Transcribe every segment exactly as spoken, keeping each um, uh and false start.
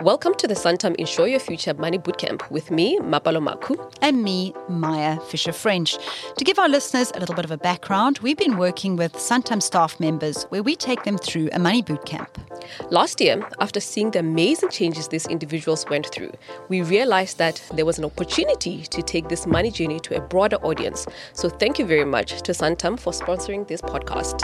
Welcome to the Santam Ensure Your Future Money Bootcamp with me, Mapalo Maku. And me, Maya Fisher-French. To give our listeners a little bit of a background, we've been working with Santam staff members where we take them through a money bootcamp. Last year, after seeing the amazing changes these individuals went through, we realized that there was an opportunity to take this money journey to a broader audience. So thank you very much to Santam for sponsoring this podcast.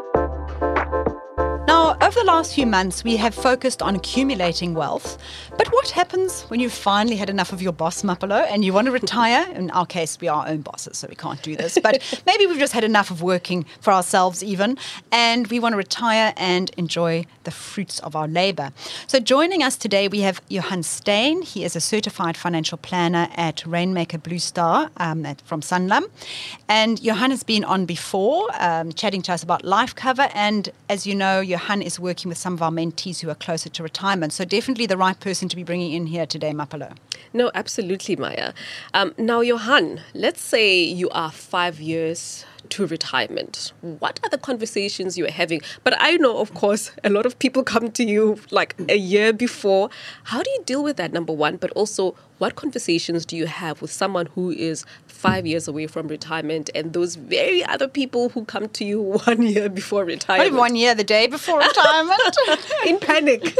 Now, over the last few months, we have focused on accumulating wealth. But what happens when you've finally had enough of your boss, Mapalo, and you want to retire? In our case, we are our own bosses, so we can't do this. But maybe we've just had enough of working for ourselves even, and we want to retire and enjoy the fruits of our labor. So joining us today, we have Johan Steyn. He is a certified financial planner at Rainmaker Blue Star um, at, from Sanlam. And Johan has been on before, um, chatting to us about life cover. And as you know, Johan is working with some of our mentees who are closer to retirement. So definitely the right person to be bringing in here today, Mapalo. No, absolutely, Maya. Um, now, Johan, let's say you are five years to retirement. What are the conversations you are having? But I know, of course, a lot of people come to you like a year before. How do you deal with that, number one? But also, what conversations do you have with someone who is five years away from retirement and those very other people who come to you one year before retirement? Only one year, the day before retirement. In panic.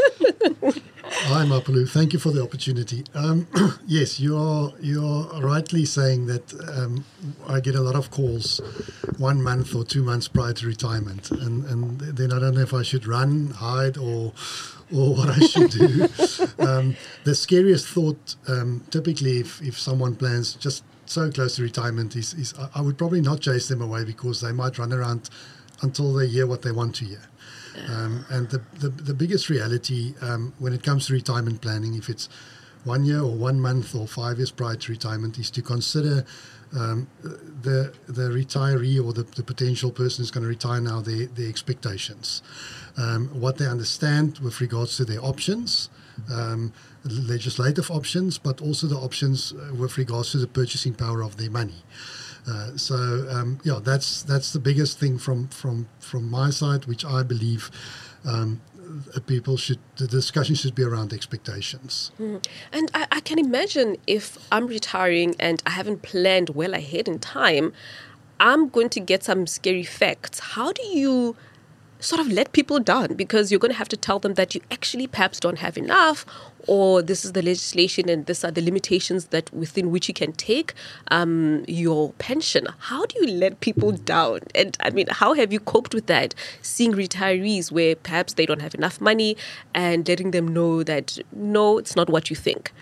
Hi, Mapalo. Thank you for the opportunity. Um, yes, you are you are rightly saying that um, I get a lot of calls one month or two months prior to retirement, and, and then I don't know if I should run, hide, or or what I should do. um, the scariest thought, um, typically, if, if someone plans just so close to retirement, is, is I would probably not chase them away because they might run around until they hear what they want to hear. Um, and the, the the biggest reality um, when it comes to retirement planning, if it's one year or one month or five years prior to retirement, is to consider um, the the retiree or the, the potential person who's going to retire now, their, their expectations, um, what they understand with regards to their options, um, legislative options, but also the options with regards to the purchasing power of their money. Uh, so um, yeah, that's that's the biggest thing from from from my side, which I believe um, people should the discussion should be around expectations. Mm. And I, I can imagine if I'm retiring and I haven't planned well ahead in time, I'm going to get some scary facts. How do you sort of let people down? Because you're going to have to tell them that you actually perhaps don't have enough, or this is the legislation and these are the limitations that within which you can take um, your pension. How do you let people down? And I mean, how have you coped with that? Seeing retirees where perhaps they don't have enough money and letting them know that, no, it's not what you think.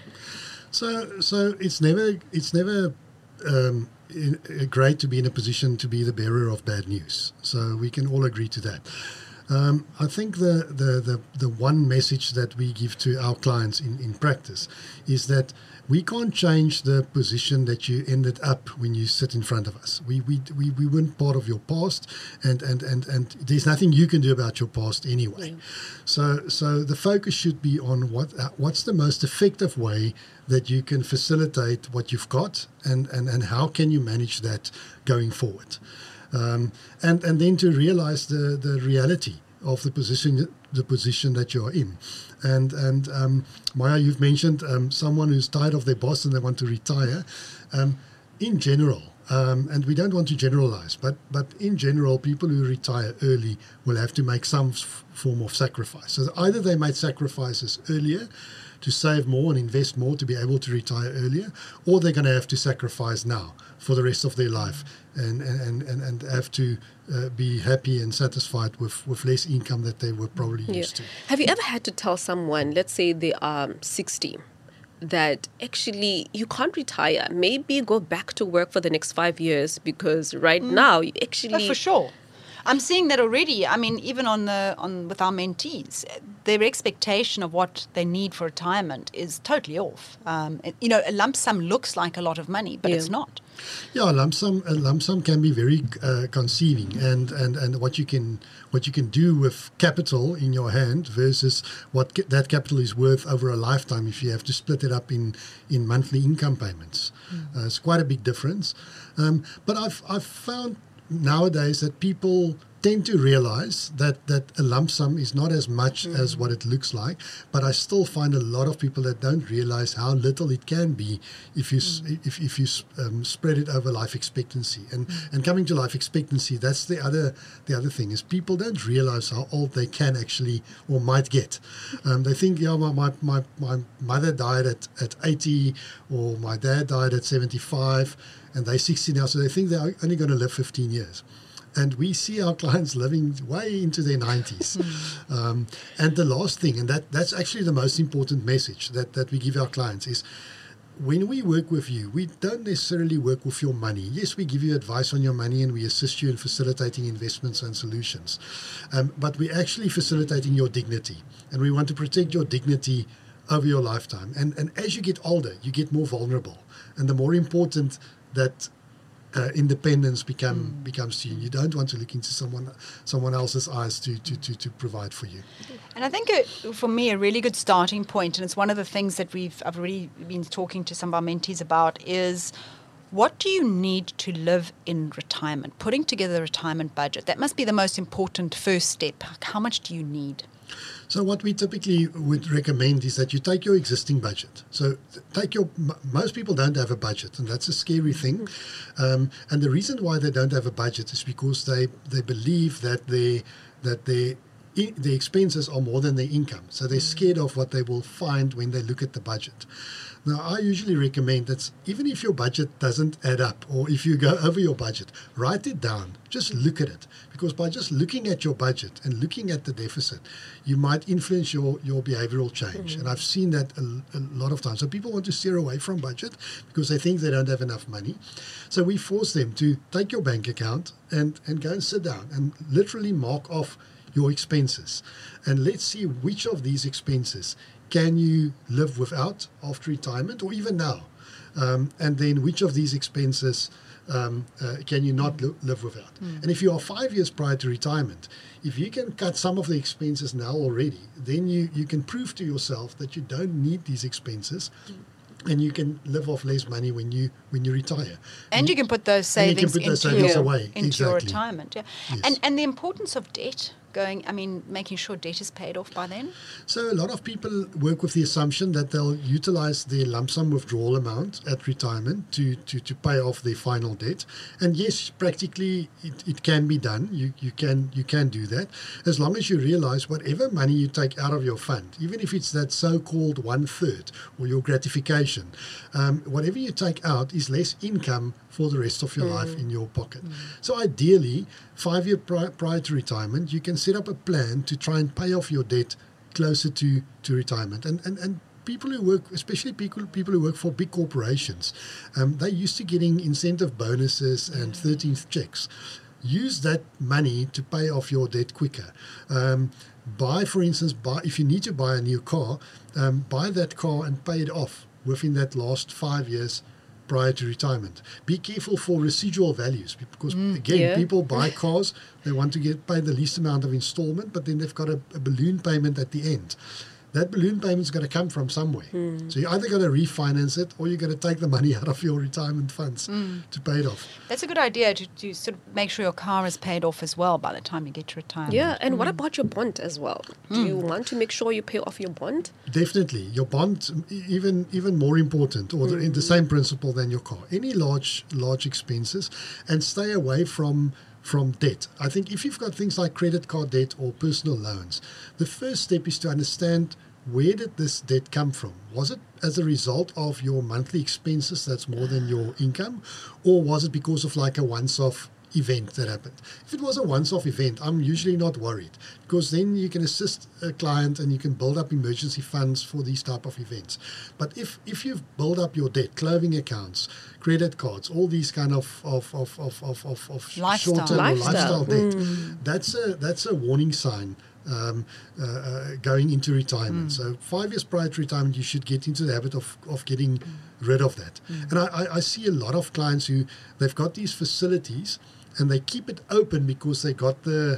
So, so it's never, it's never, um, In, uh, great to be in a position to be the bearer of bad news. So we can all agree to that. Um, I think the, the, the, the one message that we give to our clients in, in practice is that we can't change the position that you ended up when you sit in front of us. We we we, we weren't part of your past, and, and, and, and there's nothing you can do about your past anyway. Yeah. So so the focus should be on what uh, what's the most effective way that you can facilitate what you've got, and, and, and how can you manage that going forward. Um, and, and then to realize the, the reality of the position the position that you're in. And and um, Maya, you've mentioned um, someone who's tired of their boss and they want to retire. Um, in general, um, and we don't want to generalize, but but in general, people who retire early will have to make some f- form of sacrifice. So either they made sacrifices earlier to save more and invest more to be able to retire earlier, or they're going to have to sacrifice now for the rest of their life and and, and, and have to uh, be happy and satisfied with, with less income that they were probably yeah. used to. Have you ever had to tell someone, let's say they are sixty, that actually you can't retire, maybe go back to work for the next five years because right mm. now you actually... Oh, for sure. I'm seeing that already. I mean, even on the on with our mentees, their expectation of what they need for retirement is totally off. Um, it, you know, a lump sum looks like a lot of money, but yeah. it's not. Yeah, a lump sum a lump sum can be very uh, conceiving, and, and, and what you can what you can do with capital in your hand versus what ca- that capital is worth over a lifetime if you have to split it up in, in monthly income payments. Mm. Uh, it's quite a big difference. Um, but I've I've found nowadays that people tend to realize that, that a lump sum is not as much mm. as what it looks like, but I still find a lot of people that don't realize how little it can be if you mm. if, if you um, spread it over life expectancy. And mm. and coming to life expectancy, that's the other the other thing is people don't realize how old they can actually or might get. Um, they think, yeah, my, my, my, my mother died at, at eighty, or my dad died at seventy-five, and they're sixty now, so they think they're only going to live fifteen years. And we see our clients living way into their nineties. Mm. Um, and the last thing, and that, that's actually the most important message that, that we give our clients, is when we work with you, we don't necessarily work with your money. Yes, we give you advice on your money and we assist you in facilitating investments and solutions. Um, but we're actually facilitating your dignity. And we want to protect your dignity over your lifetime. And, and as you get older, you get more vulnerable. And the more important that Uh, independence become mm. becomes to you. You don't want to look into someone someone else's eyes to to, to, to provide for you. And I think it, for me a really good starting point, and it's one of the things that we've I've already been talking to some of our mentees about, is what do you need to live in retirement? Putting together a retirement budget. That must be the most important first step. How much do you need? So what we typically would recommend is that you take your existing budget. So take your, m- most people don't have a budget, and that's a scary thing. Um, and the reason why they don't have a budget is because they, they believe that they, that they, I- the expenses are more than their income. So they're scared of what they will find when they look at the budget. Now, I usually recommend that even if your budget doesn't add up, or if you go over your budget, write it down. Just look at it. Because by just looking at your budget and looking at the deficit, you might influence your, your behavioral change. Mm-hmm. And I've seen that a, a lot of times. So people want to steer away from budget because they think they don't have enough money. So we force them to take your bank account and, and go and sit down and literally mark off your expenses. And let's see which of these expenses can you live without after retirement, or even now? Um, and then which of these expenses um, uh, can you not li- live without? Mm. And if you are five years prior to retirement, if you can cut some of the expenses now already, then you, you can prove to yourself that you don't need these expenses. Mm. And you can live off less money when you when you retire. And, and you can put those savings, put those into, savings your, away. into exactly. your retirement. Yeah. Yes. And and the importance of debt. Going, I mean, making sure debt is paid off by then? So a lot of people work with the assumption that they'll utilize their lump sum withdrawal amount at retirement to, to, to pay off their final debt. And yes, practically it, it can be done. You you can you can do that as long as you realize whatever money you take out of your fund, even if it's that so-called one-third or your gratification, um, whatever you take out is less income for the rest of your mm. life in your pocket. Mm. So ideally, five years pri- prior to retirement, you can set up a plan to try and pay off your debt closer to, to retirement. And, and and people who work, especially people people who work for big corporations, um, they're used to getting incentive bonuses and thirteenth checks. Use that money to pay off your debt quicker. Um, buy, for instance, buy if you need to buy a new car, um, buy that car and pay it off within that last five years prior to retirement. Be careful for residual values because, mm, again, yeah. people buy cars, they want to get paid the least amount of installment, but then they've got a, a balloon payment at the end. That balloon payment's got to come from somewhere. Mm. So you either got to refinance it or you got to take the money out of your retirement funds mm. to pay it off. That's a good idea to, to sort of make sure your car is paid off as well by the time you get to retirement. Yeah, and mm. what about your bond as well? Mm. Do you want to make sure you pay off your bond? Definitely. Your bond, even even more important, or mm. the, the same principle than your car. Any large large expenses, and stay away from from debt. I think if you've got things like credit card debt or personal loans, the first step is to understand, where did this debt come from? Was it as a result of your monthly expenses that's more than your income? Or was it because of like a once-off event that happened? If it was a once-off event, I'm usually not worried, because then you can assist a client and you can build up emergency funds for these type of events. But if if you've built up your debt, clothing accounts, credit cards, all these kind of of of of of, of, of lifestyle. short-term lifestyle. or lifestyle debt, mm. that's a that's a warning sign. Um, uh, uh, going into retirement. Mm. So five years prior to retirement, you should get into the habit of, of getting mm. rid of that. Mm. And I, I, I see a lot of clients who, they've got these facilities and they keep it open because they got the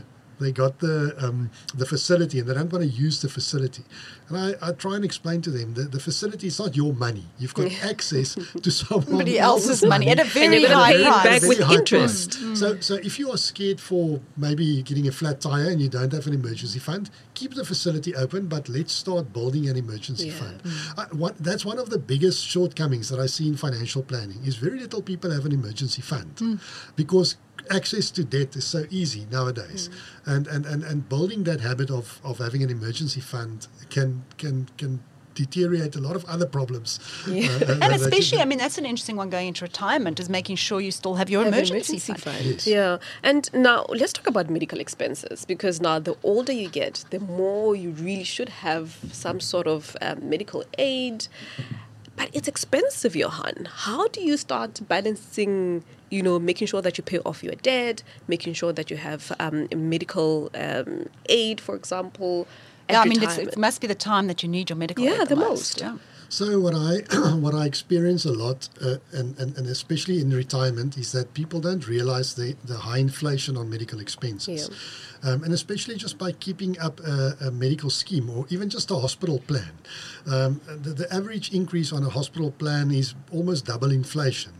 they got the um, the facility and they don't want to use the facility. And I, I try and explain to them that the facility is not your money. You've got access to someone Somebody else's money at a And very you're gonna high pay it price. back with Very high interest. price. So, so if you are scared for maybe getting a flat tire and you don't have an emergency fund, keep the facility open, but let's start building an emergency Yeah. fund. I, one, that's one of the biggest shortcomings that I see in financial planning is very little people have an emergency fund because access to debt is so easy nowadays. And, and, and, and building that habit of, of having an emergency fund can can can deteriorate a lot of other problems. Yeah. Uh, uh, And that you- especially, I mean, that's an interesting one going into retirement is making sure you still have your Have an emergency, fund. Yes. Yeah. And now let's talk about medical expenses because now the older you get, the more you really should have some sort of um, medical aid. But it's expensive, Johan. How do you start balancing, you know, making sure that you pay off your debt, making sure that you have um, medical um, aid, for example, at Yeah, I mean, it's, retirement? it must be the time that you need your medical Yeah, aid the most. Yeah. So what I what I experience a lot, uh, and, and and especially in retirement, is that people don't realize the, the high inflation on medical expenses, um, and especially just by keeping up a, a medical scheme or even just a hospital plan. Um, the, the average increase on a hospital plan is almost double inflation.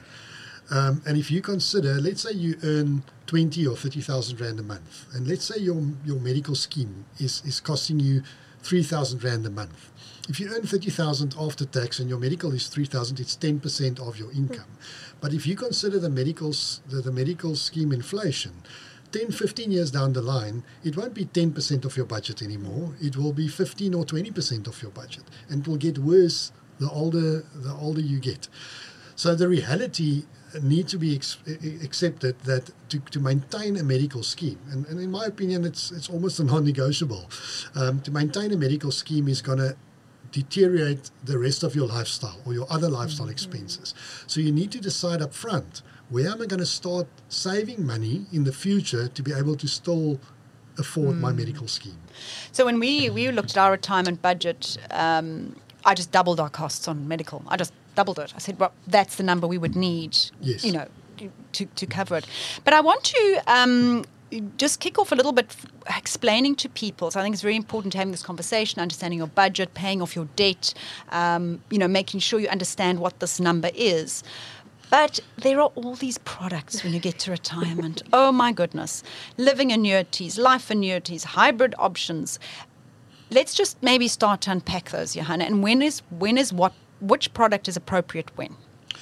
Um, and if you consider, let's say you earn twenty or thirty thousand rand a month, and let's say your your medical scheme is is costing you three thousand rand a month. If you earn thirty thousand after tax and your medical is three thousand, it's ten percent of your income. But if you consider the medicals the, the medical scheme inflation, ten, fifteen years down the line, it won't be ten percent of your budget anymore. It will be fifteen or twenty percent of your budget, and it will get worse the older the older you get. So the reality need to be ex- accepted that to, to maintain a medical scheme, and, and in my opinion, it's it's almost a non-negotiable. Um, to maintain a medical scheme is going to deteriorate the rest of your lifestyle or your other lifestyle mm-hmm. expenses. So you need to decide up front, where am I going to start saving money in the future to be able to still afford mm. my medical scheme? So when we, we looked at our retirement budget, um, I just doubled our costs on medical. I just doubled it. I said, well, that's the number we would need, yes. you know, to, to cover it. But I want to um, just kick off a little bit f- explaining to people. So I think it's very important having this conversation, understanding your budget, paying off your debt, um, you know, making sure you understand what this number is. But there are all these products when you get to retirement. Oh, my goodness. Living annuities, life annuities, hybrid options. Let's just maybe start to unpack those, Johanna. And when is when is what which product is appropriate when?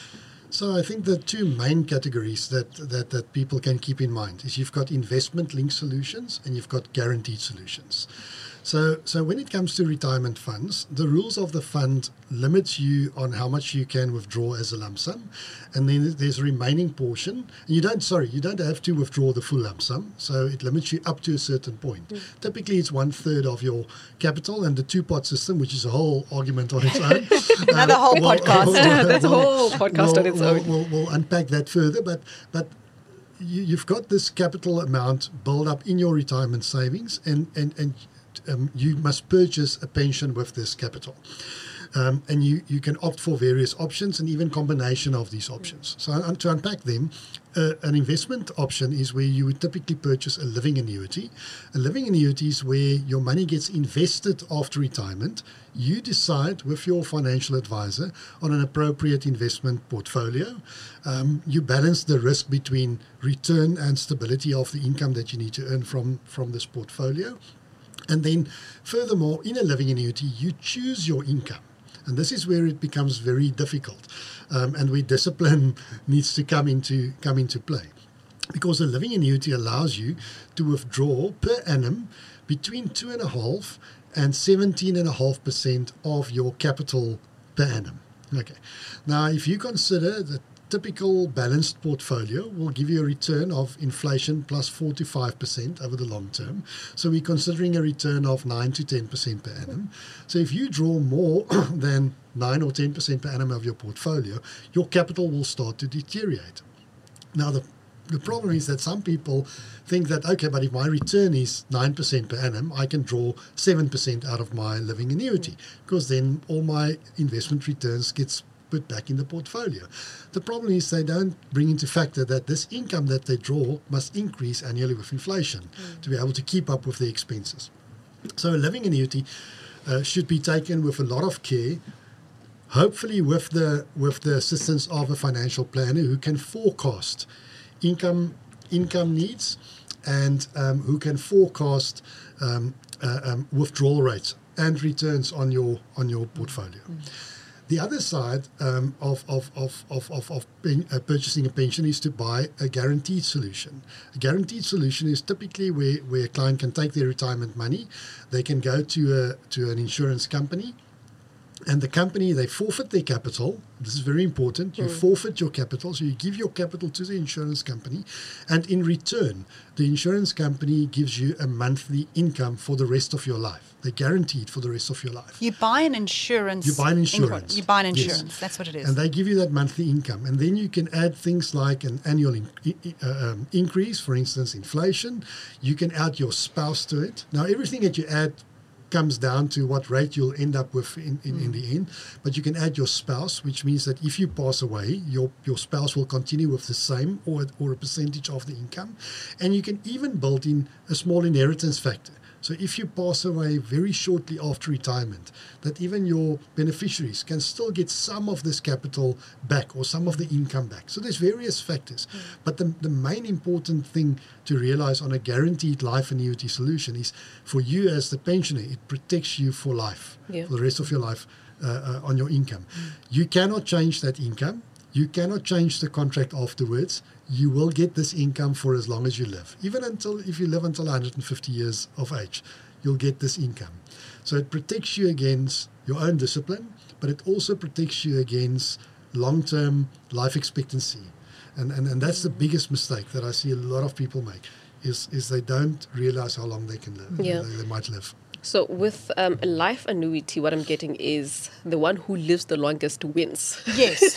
So I think the two main categories that, that, that people can keep in mind is you've got investment-linked solutions and you've got guaranteed solutions. So so when it comes to retirement funds, the rules of the fund limits you on how much you can withdraw as a lump sum, and then there's a remaining portion. And you don't, sorry, you don't have to withdraw the full lump sum, so it limits you up to a certain point. Mm. Typically, it's one third of your capital, and the two-pot system, which is a whole argument on its own. Another um, whole we'll, podcast. We'll, yeah, we'll, that's we'll, a whole podcast we'll, on its we'll, own. We'll, we'll unpack that further, but but. You, you've got this capital amount built up in your retirement savings, and and and um, you must purchase a pension with this capital. Um, and you, you can opt for various options and even combination of these options. So um, to unpack them, uh, an investment option is where you would typically purchase a living annuity. A living annuity is where your money gets invested after retirement. You decide with your financial advisor on an appropriate investment portfolio. Um, you balance the risk between return and stability of the income that you need to earn from, from this portfolio. And then furthermore, in a living annuity, you choose your income. And this is where it becomes very difficult, um, and where discipline needs to come into come into play, because a living annuity allows you to withdraw per annum between two and a half and seventeen and a half percent of your capital per annum. Okay, now if you consider the typical balanced portfolio will give you a return of inflation plus four to five percent over the long term. So we're considering a return of nine to ten percent per annum. So if you draw more than nine or ten percent per annum of your portfolio, your capital will start to deteriorate. Now, the The problem is that some people think that, okay, but if my return is nine percent per annum, I can draw seven percent out of my living annuity, because then all my investment returns gets put back in the portfolio. The problem is they don't bring into factor that this income that they draw must increase annually with inflation mm. to be able to keep up with the expenses. So a living annuity uh, should be taken with a lot of care, hopefully with the with the assistance of a financial planner who can forecast income income needs and um, who can forecast um, uh, um, withdrawal rates and returns on your on your portfolio. Mm. The other side um, of of of of of, of pen, uh, purchasing a pension is to buy a guaranteed solution. A guaranteed solution is typically where, where a client can take their retirement money, they can go to a to an insurance company, and the company, they forfeit their capital. This is very important. You mm. forfeit your capital, so you give your capital to the insurance company, and in return, the insurance company gives you a monthly income for the rest of your life. They're guaranteed for the rest of your life. You buy an insurance. You buy an insurance. Income. You buy an insurance. Yes. That's what it is. And they give you that monthly income. And then you can add things like an annual in, uh, um, increase, for instance, inflation. You can add your spouse to it. Now, everything that you add comes down to what rate you'll end up with in, in, mm. in the end. But you can add your spouse, which means that if you pass away, your, your spouse will continue with the same or, or a percentage of the income. And you can even build in a small inheritance factor. So if you pass away very shortly after retirement, that even your beneficiaries can still get some of this capital back or some of the income back. So there's various factors. Mm. But the, the main important thing to realize on a guaranteed life annuity solution is for you as the pensioner, it protects you for life, yeah. for the rest of your life uh, uh, on your income. Mm. You cannot change that income. You cannot change the contract afterwards. You will get this income for as long as you live. Even until, if you live until one hundred fifty years of age, you'll get this income. So it protects you against your own discipline, but it also protects you against long-term life expectancy. And, and, and that's the biggest mistake that I see a lot of people make, is, is they don't realize how long they can live, yeah. they, they might live. So with um, a life annuity, what I'm getting is the one who lives the longest wins. Yes.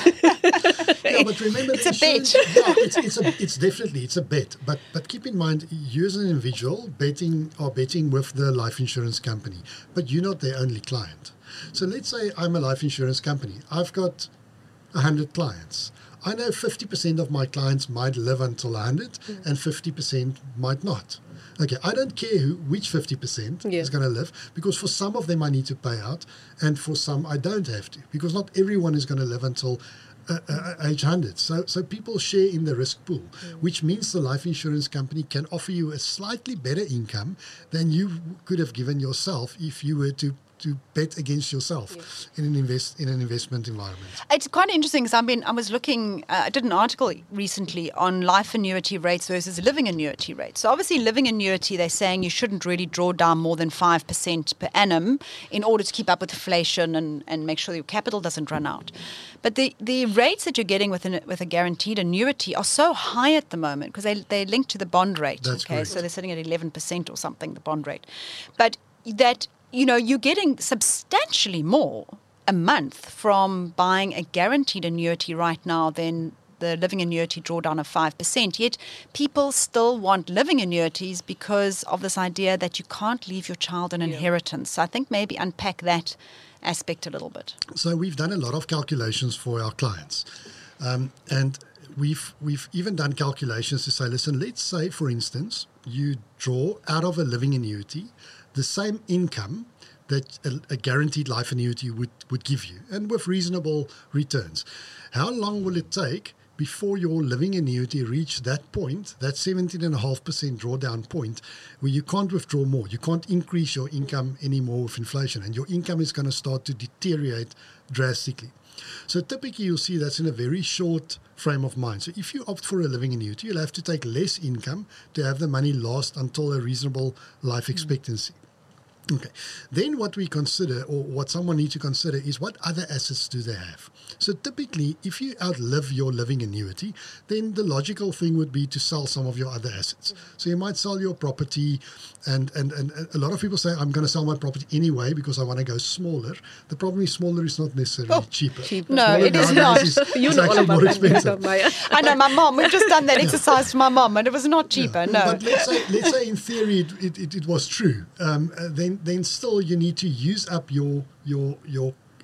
Yeah, but remember, it's a bet. Yeah, it's, it's, a, it's definitely, it's a bet. But but keep in mind, you as an individual betting are betting with the life insurance company, but you're not their only client. So let's say I'm a life insurance company. I've got one hundred clients. I know fifty percent of my clients might live until one hundred mm. and fifty percent might not. Okay, I don't care who, which fifty percent yeah. is going to live, because for some of them I need to pay out, and for some I don't have to, because not everyone is going to live until uh, uh, age one hundred. So, so people share in the risk pool, mm. which means the life insurance company can offer you a slightly better income than you could have given yourself if you were to to bet against yourself yes. in an invest in an investment environment. It's quite interesting because I've been I was looking uh, I did an article recently on life annuity rates versus living annuity rates. So obviously living annuity, they're saying you shouldn't really draw down more than five percent per annum in order to keep up with inflation and, and make sure your capital doesn't run out. But the, the rates that you're getting with an, with a guaranteed annuity are so high at the moment because they they're linked to the bond rate. That's okay, correct. So they're sitting at eleven percent or something, the bond rate. But that you know, you're getting substantially more a month from buying a guaranteed annuity right now than the living annuity drawdown of five percent. Yet people still want living annuities because of this idea that you can't leave your child an yeah. inheritance. So I think maybe unpack that aspect a little bit. So we've done a lot of calculations for our clients. Um, and we've we've even done calculations to say, listen, let's say, for instance, you draw out of a living annuity the same income that a, a guaranteed life annuity would, would give you, and with reasonable returns. How long will it take before your living annuity reach that point, that seventeen point five percent drawdown point, where you can't withdraw more, you can't increase your income anymore with inflation, and your income is going to start to deteriorate drastically? So typically you'll see that's in a very short frame of mind. So if you opt for a living annuity, you'll have to take less income to have the money last until a reasonable life expectancy. Okay. Then what we consider, or what someone needs to consider, is what other assets do they have? So typically, if you outlive your living annuity, then the logical thing would be to sell some of your other assets. So you might sell your property, and, and, and a lot of people say, I'm going to sell my property anyway because I want to go smaller. The problem is smaller is not necessarily oh, cheaper. cheaper. No, it is not. Is, you is know all about more expensive. that. I know, my mom, we've just done that exercise to my mom, and it was not cheaper, yeah. no. But let's say, let's say in theory it, it, it, it was true. Um, uh, then then still you need to use up your your your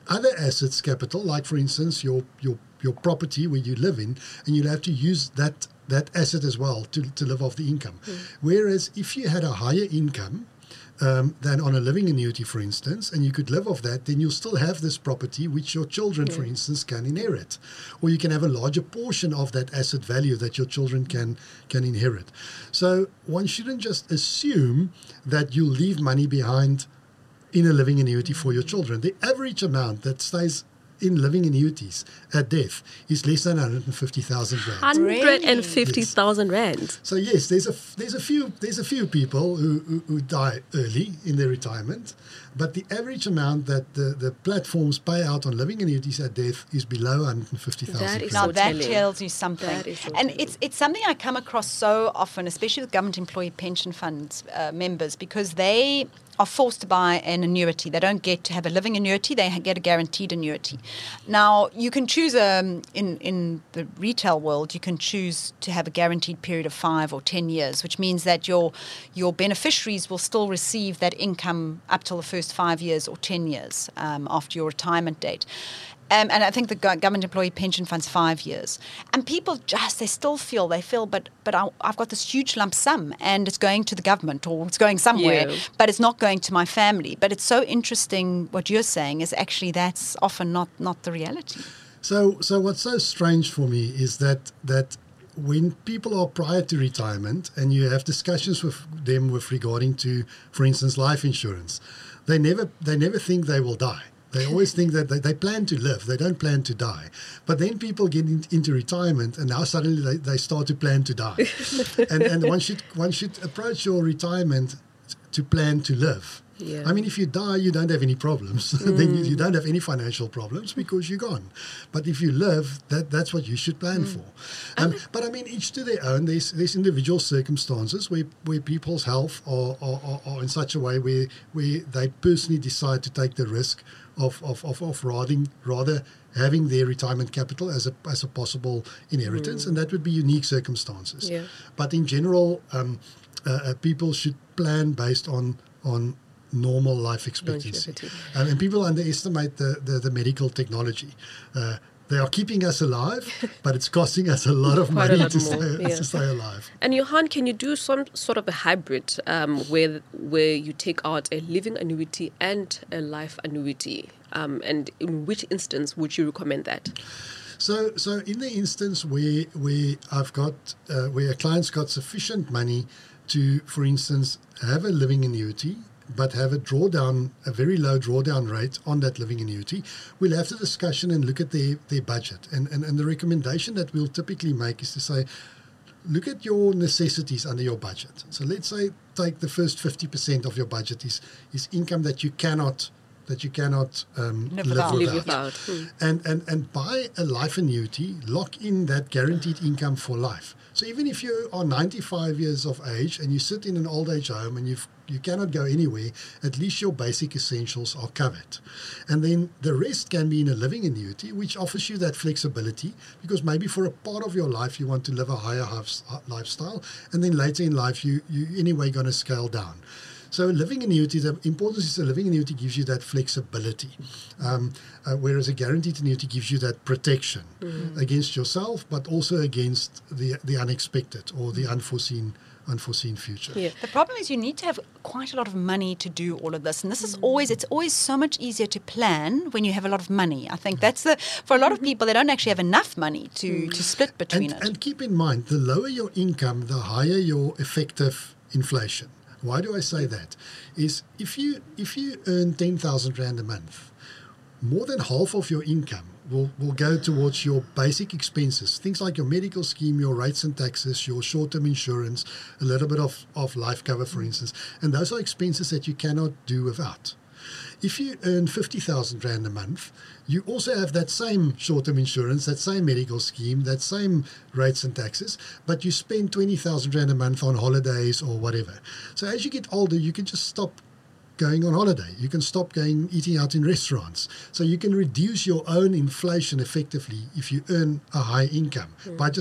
other assets capital, like for instance your your your property where you live in, and you'll have to use that that asset as well to, to live off the income. Mm. Whereas if you had a higher income um, than on a living annuity, for instance, and you could live off that, then you'll still have this property which your children, mm. for instance, can inherit. Or you can have a larger portion of that asset value that your children can, can inherit. So one shouldn't just assume that you'll leave money behind in a living annuity for your children. The average amount that stays in living annuities at death is less than one hundred fifty thousand rand. one hundred fifty thousand rand. So yes, there's a there's a few there's a few people who, who, who die early in their retirement, but the average amount that the, the platforms pay out on living annuities at death is below one hundred fifty thousand. That is now so that telling. tells you something, That is so and telling. it's it's something I come across so often, especially with government employee pension funds uh, members, because they are forced to buy an annuity. They don't get to have a living annuity, they get a guaranteed annuity. Now, you can choose, um, in, in the retail world, you can choose to have a guaranteed period of five or ten years, which means that your your beneficiaries will still receive that income up till the first five years or ten years um, after your retirement date. Um, and I think the go- government employee pension fund's five years. And people just, they still feel, they feel, but but I, I've got this huge lump sum and it's going to the government or it's going somewhere, Yeah. but it's not going to my family. But it's so interesting what you're saying is actually that's often not, not the reality. So so what's so strange for me is that that when people are prior to retirement and you have discussions with them with regarding to, for instance, life insurance, they never they never think they will die. They always think that they, they plan to live. They don't plan to die. But then people get in, into retirement and now suddenly they, they start to plan to die. and and one should one should approach your retirement to plan to live. Yeah. I mean, if you die, you don't have any problems. Mm. then you, you don't have any financial problems because you're gone. But if you live, that that's what you should plan mm. for. Um, but I mean, each to their own. There's there's individual circumstances where, where people's health are, are, are, are in such a way where where they personally decide to take the risk of of of, of rather rather having their retirement capital as a as a possible inheritance, mm. and that would be unique circumstances. Yeah. But in general, um, uh, uh, people should plan based on on normal life expectancy. Um, and people underestimate the, the, the medical technology. Uh, they are keeping us alive, but it's costing us a lot of Quite money lot to more, stay, yeah. to stay alive. And Johan, can you do some sort of a hybrid um, where where you take out a living annuity and a life annuity? Um, and in which instance would you recommend that? So, so in the instance where where I've got uh, where a client's got sufficient money to, for instance, have a living annuity, but have a drawdown, a very low drawdown rate on that living annuity, we'll have the discussion and look at their, their budget. And, and, and the recommendation that we'll typically make is to say, look at your necessities under your budget. So let's say take the first fifty percent of your budget is, is income that you cannot that you cannot um, live, without. without. Live without. Hmm. And, and, and buy a life annuity, lock in that guaranteed income for life. So even if you are ninety-five years of age and you sit in an old age home and you've, you cannot go anywhere, at least your basic essentials are covered. And then the rest can be in a living annuity, which offers you that flexibility because maybe for a part of your life you want to live a higher lifestyle, and then later in life you, you anyway going to scale down. So a living annuity, the importance is a living annuity gives you that flexibility, um, uh, whereas a guaranteed annuity gives you that protection mm-hmm. against yourself, but also against the the unexpected or the unforeseen unforeseen future. Yeah. The problem is you need to have quite a lot of money to do all of this. And this is always, it's always so much easier to plan when you have a lot of money. I think that's the, for a lot of people, they don't actually have enough money to, to split between and, it. and keep in mind, the lower your income, the higher your effective inflation. Why do I say that? Is if you if you earn ten thousand rand a month, more than half of your income will, will go towards your basic expenses, things like your medical scheme, your rates and taxes, your short-term insurance, a little bit of, of life cover, for instance. And those are expenses that you cannot do without. If you earn fifty thousand rand a month, you also have that same short-term insurance, that same medical scheme, that same rates and taxes, but you spend twenty thousand rand a month on holidays or whatever. So as you get older, you can just stop going on holiday. You can stop going eating out in restaurants. So you can reduce your own inflation effectively if you earn a high income mm. by just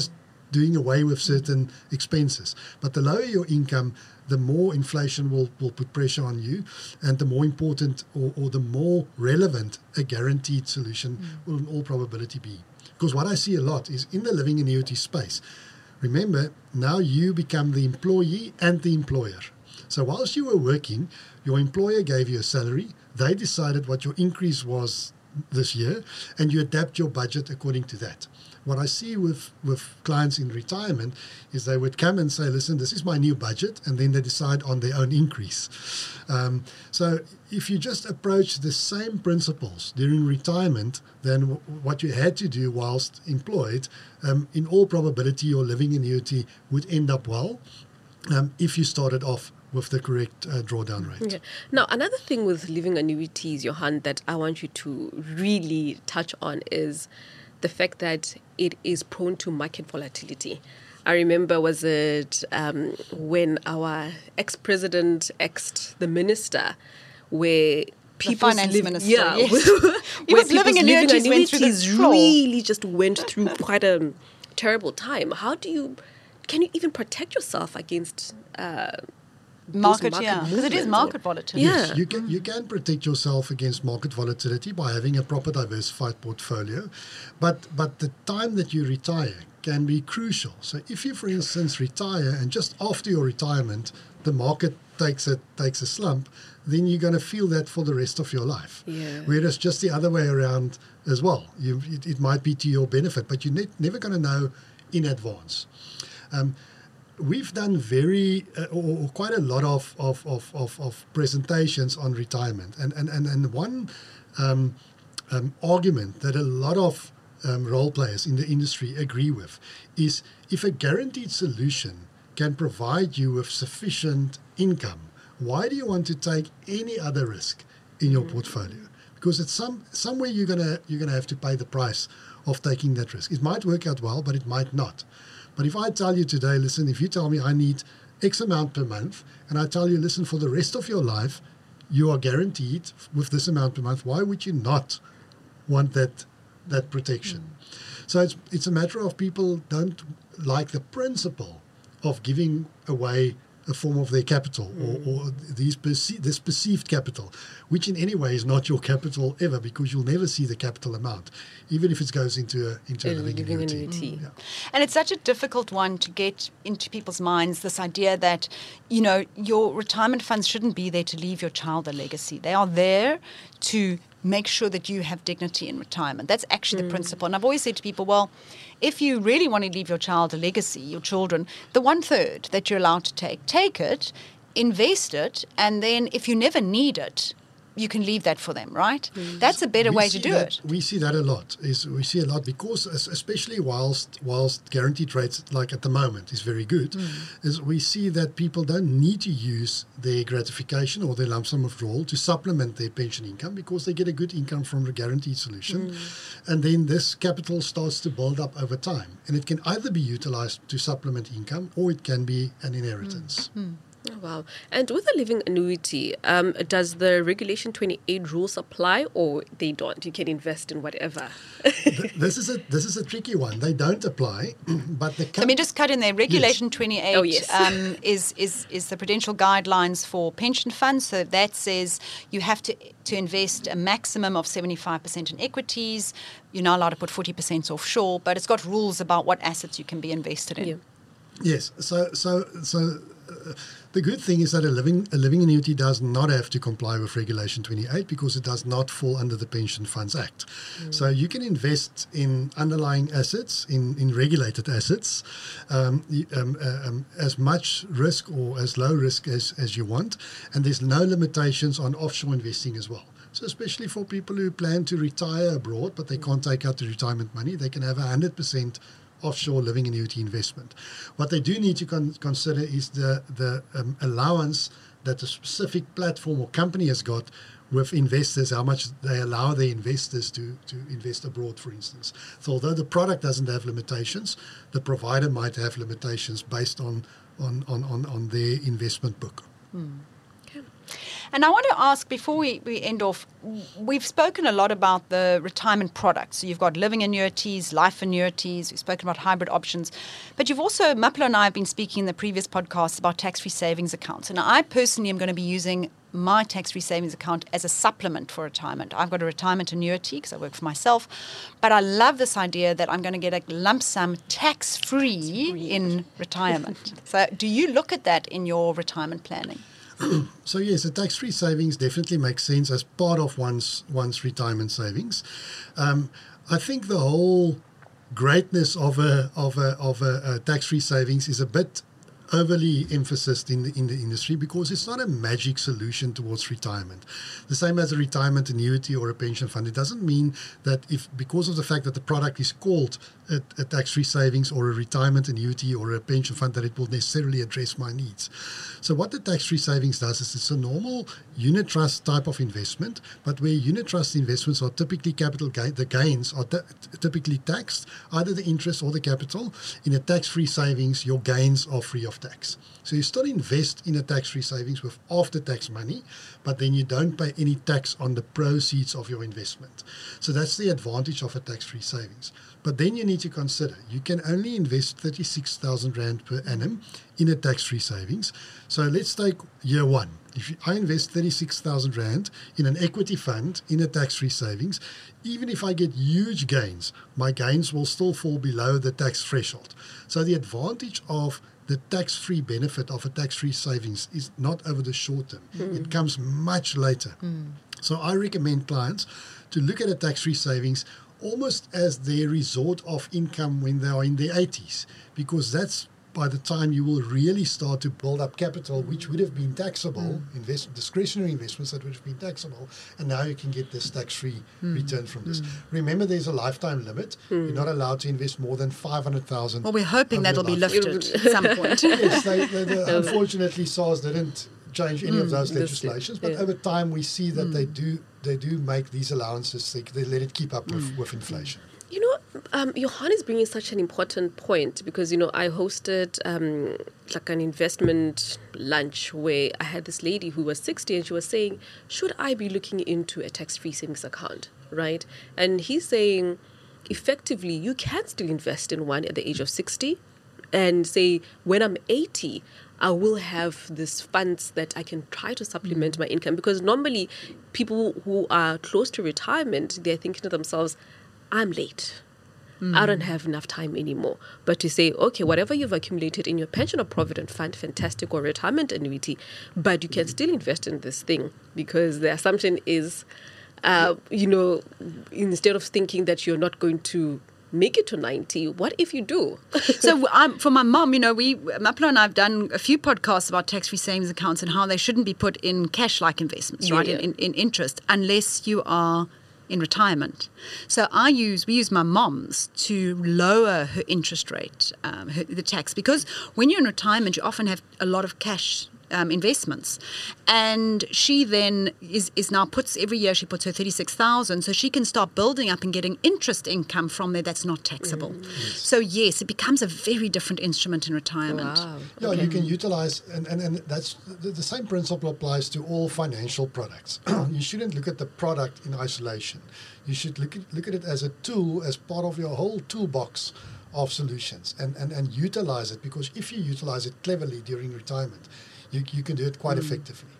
doing away with certain expenses. But the lower your income, the more inflation will, will put pressure on you, and the more important or, or the more relevant a guaranteed solution mm. will in all probability be. Because what I see a lot is in the living annuity space, remember, now you become the employee and the employer. So whilst you were working, your employer gave you a salary, they decided what your increase was this year, and you adapt your budget according to that. What I see with, with clients in retirement is they would come and say, listen, this is my new budget, and then they decide on their own increase. Um, so if you just approach the same principles during retirement than w- what you had to do whilst employed, um, in all probability your living annuity would end up well um, if you started off with the correct uh, drawdown rate. Okay. Now, another thing with living annuities, Johan, that I want you to really touch on is the fact that it is prone to market volatility. I remember, was it um, when our ex-president exed the minister, where people's finance liv- minister, yeah, yes. where Because people's living annuities went through the annuities trough. really just went through quite a terrible time. How do you, can you even protect yourself against uh, Market, market yeah, because it is movements market or- volatility. Yeah. Yes, you can you can protect yourself against market volatility by having a proper diversified portfolio, but but the time that you retire can be crucial. So if you, for instance, retire and just after your retirement the market takes a takes a slump, then you're going to feel that for the rest of your life. Yeah. Whereas just the other way around as well, you it, it might be to your benefit, but you're ne- never going to know in advance. Um, We've done very uh, or, or quite a lot of of, of, of of presentations on retirement, and and and, and one um, um, argument that a lot of um, role players in the industry agree with is if a guaranteed solution can provide you with sufficient income, why do you want to take any other risk in your portfolio? Because it's some somewhere you're gonna you're gonna have to pay the price of taking that risk. It might work out well, but it might not. But if I tell you today, listen, if you tell me I need X amount per month, and I tell you, listen, for the rest of your life, you are guaranteed with this amount per month, why would you not want that that protection? Mm. So it's it's a matter of people don't like the principle of giving away a form of their capital mm. or, or these perce- this perceived capital, which in any way is not your capital ever, because you'll never see the capital amount, even if it goes into a, into a living, living annuity. annuity. Mm. Yeah. And it's such a difficult one to get into people's minds, this idea that, you know, your retirement funds shouldn't be there to leave your child a legacy. They are there to make sure that you have dignity in retirement. That's actually mm. the principle. And I've always said to people, well, if you really want to leave your child a legacy, your children, the one third that you're allowed to take, take it, invest it, and then if you never need it, you can leave that for them, right? Mm. That's a better We way see to do that, it. We see that a lot. Is we see a lot because, es- especially whilst whilst guaranteed rates, like at the moment, is very good, mm. is we see that people don't need to use their gratification or their lump sum withdrawal to supplement their pension income, because they get a good income from the guaranteed solution, mm. and then this capital starts to build up over time, and it can either be utilized to supplement income or it can be an inheritance. Mm. Mm. Oh, wow. And with a living annuity, um, does the Regulation twenty-eight rules apply, or they don't? You can invest in whatever. Th- this is a this is a tricky one. They don't apply, but the So let me just cut in there. Regulation Yes. twenty-eight Oh, yes. um, is, is, is the prudential guidelines for pension funds. So that says you have to to invest a maximum of seventy-five percent in equities. You're not allowed to put forty percent offshore, but it's got rules about what assets you can be invested in. Yeah. Yes. So so so. Uh, the good thing is that a living a living annuity does not have to comply with Regulation twenty-eight, because it does not fall under the Pension Funds Act. Mm. So you can invest in underlying assets, in, in regulated assets, um, um, uh, um, as much risk or as low risk as, as you want, and there's no limitations on offshore investing as well. So especially for people who plan to retire abroad, but they can't take out the retirement money, they can have one hundred percent offshore living annuity investment. What they do need to con- consider is the, the um, allowance that a specific platform or company has got with investors, how much they allow their investors to, to invest abroad, for instance. So although the product doesn't have limitations, the provider might have limitations based on, on, on, on, on their investment book. Hmm. And I want to ask, before we, we end off, we've spoken a lot about the retirement products. So you've got living annuities, life annuities, we've spoken about hybrid options. But you've also, Mapelo and I have been speaking in the previous podcasts about tax-free savings accounts. And I personally am going to be using my tax-free savings account as a supplement for retirement. I've got a retirement annuity because I work for myself, but I love this idea that I'm going to get a lump sum tax-free in retirement. So do you look at that in your retirement planning? So yes, a tax-free savings definitely makes sense as part of one's one's retirement savings. Um, I think the whole greatness of a of a of a, a tax-free savings is a bit overly emphasized in the in the industry because it's not a magic solution towards retirement. The same as a retirement annuity or a pension fund. It doesn't mean that if because of the fact that the product is called a, a tax-free savings or a retirement annuity or a pension fund that it will necessarily address my needs. So what the tax-free savings does is it's a normal unit trust type of investment, but where unit trust investments are typically capital gain, the gains are t- typically taxed, either the interest or the capital. In a tax-free savings, your gains are free of tax. So you still invest in a tax-free savings with after-tax money, but then you don't pay any tax on the proceeds of your investment. So that's the advantage of a tax-free savings. But then you need to consider, you can only invest thirty-six thousand rand per annum in a tax-free savings. So let's take year one. If I invest thirty-six thousand rand in an equity fund in a tax-free savings, even if I get huge gains, my gains will still fall below the tax threshold. So the advantage of the tax-free benefit of a tax-free savings is not over the short term. Mm. It comes much later. Mm. So I recommend clients to look at a tax-free savings almost as their resort of income when they are in their eighties, because that's by the time you will really start to build up capital, which would have been taxable, mm. invest, discretionary investments that would have been taxable, and now you can get this tax-free mm. return from this. Mm. Remember, there's a lifetime limit. Mm. You're not allowed to invest more than five hundred thousand. Well, we're hoping that'll be lifted at some point. Yes, they, they, they, unfortunately, SARS didn't change any mm. of those legislations, but yeah. over time we see that mm. they do they do make these allowances. They, they let it keep up with, mm. with inflation. You know, um, Johan is bringing such an important point because, you know, I hosted um, like an investment lunch where I had this lady who was sixty and she was saying, should I be looking into a tax-free savings account, right? And he's saying, effectively, you can still invest in one at the age of sixty and say, when I'm eighty, I will have these funds that I can try to supplement mm. my income. Because normally people who are close to retirement, they're thinking to themselves, I'm late. Mm. I don't have enough time anymore. But to say, okay, whatever you've accumulated in your pension or provident fund, fantastic, or retirement annuity, but you can mm. still invest in this thing because the assumption is, uh, you know, instead of thinking that you're not going to make it to ninety, what if you do? So um, for my mom, you know, we, Mapelo and I have done a few podcasts about tax-free savings accounts and how they shouldn't be put in cash-like investments, yeah, right, yeah. In, in interest, unless you are in retirement. So I use, we use my mom's to lower her interest rate, um, her, the tax, because when you're in retirement, you often have a lot of cash Um, investments, and she then is is now puts every year she puts her thirty-six thousand, so she can start building up and getting interest income from there that's not taxable. Mm. Yes. So yes, it becomes a very different instrument in retirement. Wow. Yeah, okay. you can utilize, and, and, and that's the, the same principle applies to all financial products. You shouldn't look at the product in isolation. You should look at, look at it as a tool, as part of your whole toolbox of solutions, and, and, and utilize it, because if you utilize it cleverly during retirement, You, you can do it quite mm. effectively.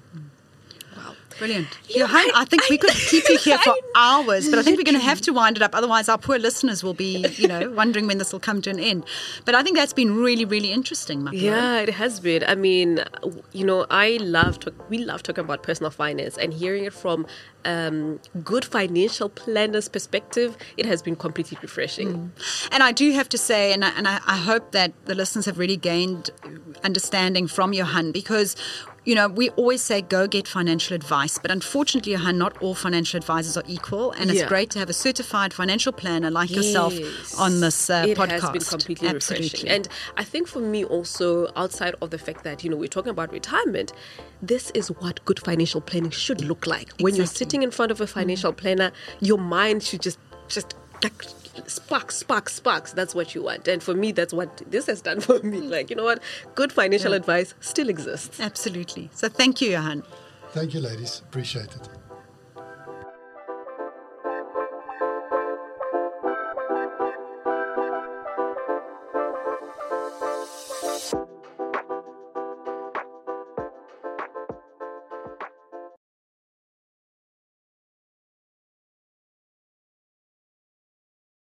Wow. Brilliant. You know, Johan, I, I think I, we could keep you here for I, hours, but I think we're going to have to wind it up. Otherwise, our poor listeners will be, you know, wondering when this will come to an end. But I think that's been really, really interesting, Mapelo. Yeah, it has been. I mean, you know, I love, to, we love talking about personal finance, and hearing it from um, good financial planners' perspective, it has been completely refreshing. Mm. And I do have to say, and I, and I, I hope that the listeners have really gained understanding from Johan, because you know, we always say go get financial advice, but unfortunately, Johan, not all financial advisors are equal, and it's yeah. great to have a certified financial planner like yes. yourself on this uh, it podcast. It has been completely Absolutely. refreshing. And I think for me also, outside of the fact that, you know, we're talking about retirement, this is what good financial planning should look like. When Exactly. you're sitting in front of a financial mm. planner, your mind should just, just sparks, sparks, sparks. That's what you want. And for me, that's what this has done for me. Like, you know what? Good financial yeah. advice still exists. Absolutely. So thank you, Johan. Thank you, ladies. Appreciate it.